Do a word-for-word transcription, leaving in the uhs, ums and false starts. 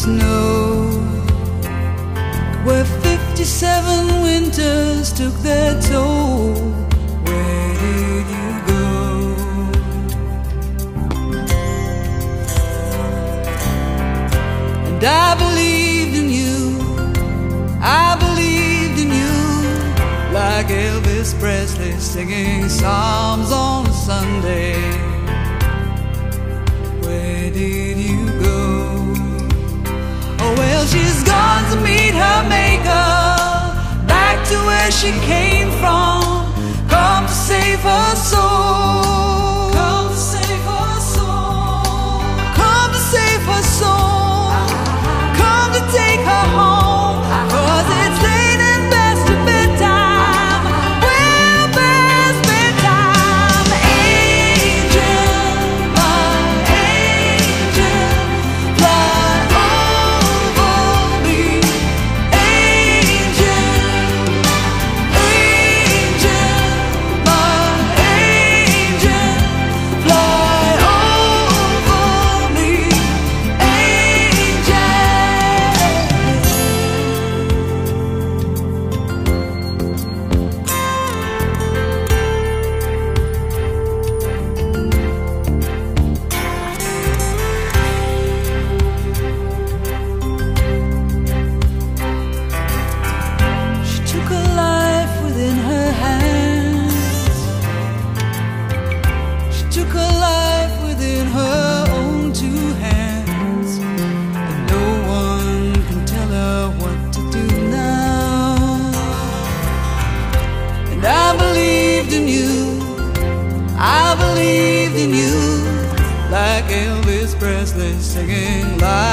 snow, where fifty-seven winters took their toll. Where did you go? And I believed in you, I believed in you, like Elvis Presley singing psalms on a Sunday. Where did you go? Oh well, she's gone to meet her maker, back to where she came from, come to save her soul, come to save her soul, come to save her soul, come to take her home, 'cause it's late and past your bedtime, well past bedtime. Angel, my angel, fly over me. Angel, angel, my angel, fly over me. Angel. She took her life within her hands. She took her life within her own two hands. And no one can tell her what to do now. And I believed in you, I believed in you, like Elvis Presley singing live.